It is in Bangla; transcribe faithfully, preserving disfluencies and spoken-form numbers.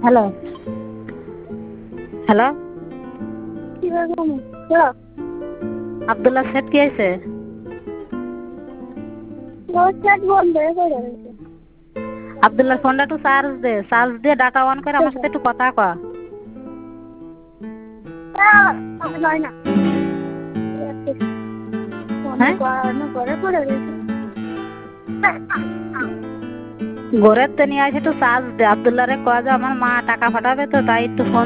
হ্যালো হ্যালো আব্দুল্লাহ সেট কি হয়েছে? আব্দুল্লাহ ফোনটা একটু চার্জ দে, চার্জ দিয়ে ডাটা অন করে আমার সাথে একটু কথা কয়। ঘরের তো নিয়ে আসে একটু চার্জ দে। আব্দুল্লাহ রে কয় যে আমার মা টাকা পাঠাবে তো তাই একটু ফোন